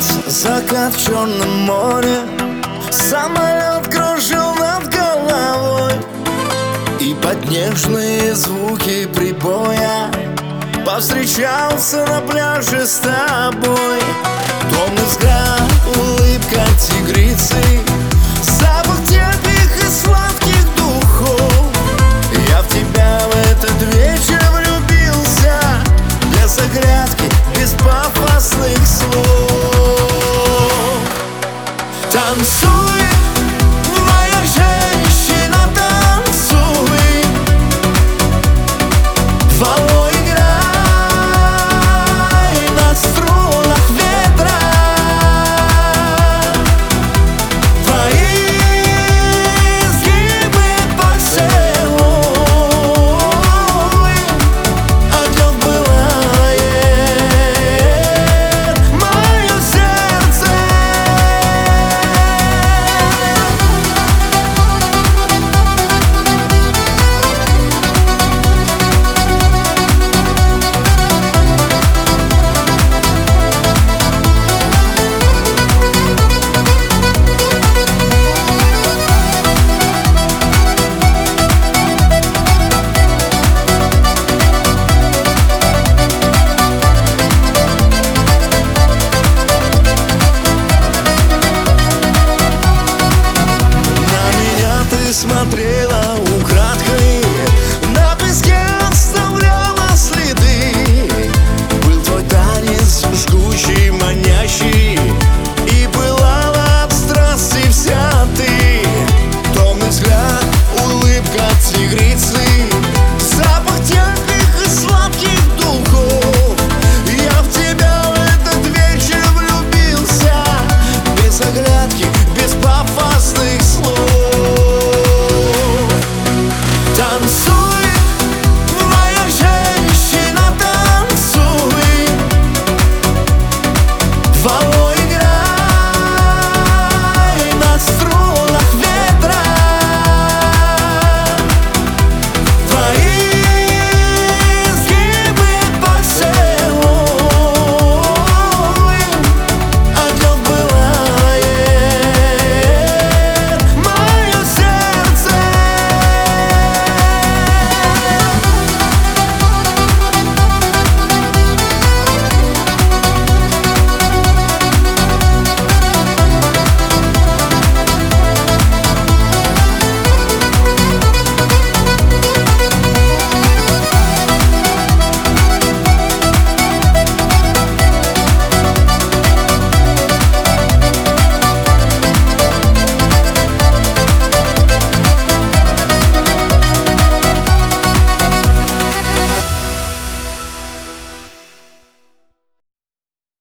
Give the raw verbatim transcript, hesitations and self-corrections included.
месяц, закат в Черном море, самолет кружил над головой, и под нежные звуки прибоя повстречался на пляже с тобой. Томный взгляд, улыбка тигрицы, запах теплых и сладких духов. Я в тебя в этот вечер влюбился, без оглядки, без пафосных слов. Танцуй!